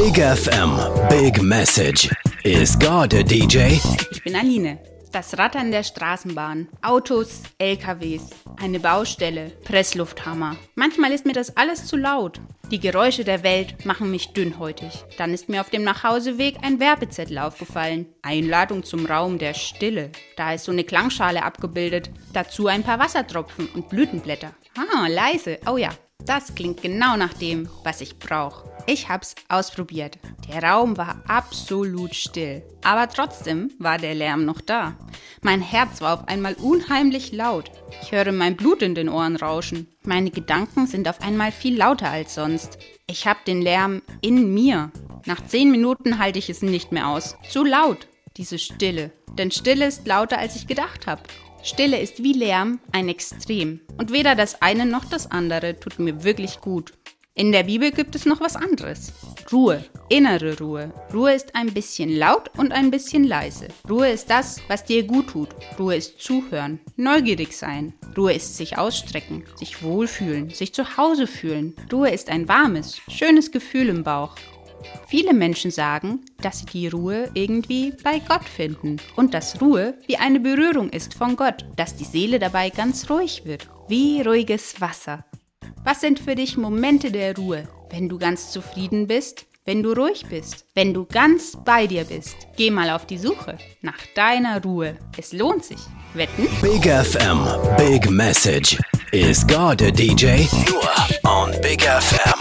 Big FM, Big Message. Is God a DJ? Ich bin Aline. Das Rattern der Straßenbahn, Autos, LKWs, eine Baustelle, Presslufthammer. Manchmal ist mir das alles zu laut. Die Geräusche der Welt machen mich dünnhäutig. Dann ist mir auf dem Nachhauseweg ein Werbezettel aufgefallen. Einladung zum Raum der Stille. Da ist so eine Klangschale abgebildet. Dazu ein paar Wassertropfen und Blütenblätter. Leise. Oh ja, das klingt genau nach dem, was ich brauche. Ich hab's ausprobiert. Der Raum war absolut still. Aber trotzdem war der Lärm noch da. Mein Herz war auf einmal unheimlich laut. Ich höre mein Blut in den Ohren rauschen. Meine Gedanken sind auf einmal viel lauter als sonst. Ich hab den Lärm in mir. Nach 10 Minuten halte ich es nicht mehr aus. Zu laut, diese Stille. Denn Stille ist lauter, als ich gedacht habe. Stille ist wie Lärm ein Extrem. Und weder das eine noch das andere tut mir wirklich gut. In der Bibel gibt es noch was anderes. Ruhe, innere Ruhe. Ruhe ist ein bisschen laut und ein bisschen leise. Ruhe ist das, was dir gut tut. Ruhe ist zuhören, neugierig sein. Ruhe ist sich ausstrecken, sich wohlfühlen, sich zu Hause fühlen. Ruhe ist ein warmes, schönes Gefühl im Bauch. Viele Menschen sagen, dass sie die Ruhe irgendwie bei Gott finden und dass Ruhe wie eine Berührung ist von Gott, dass die Seele dabei ganz ruhig wird, wie ruhiges Wasser. Was sind für dich Momente der Ruhe, wenn du ganz zufrieden bist, wenn du ruhig bist, wenn du ganz bei dir bist? Geh mal auf die Suche nach deiner Ruhe. Es lohnt sich. Wetten? Big FM, Big Message. Is God a DJ? Nur on Big FM.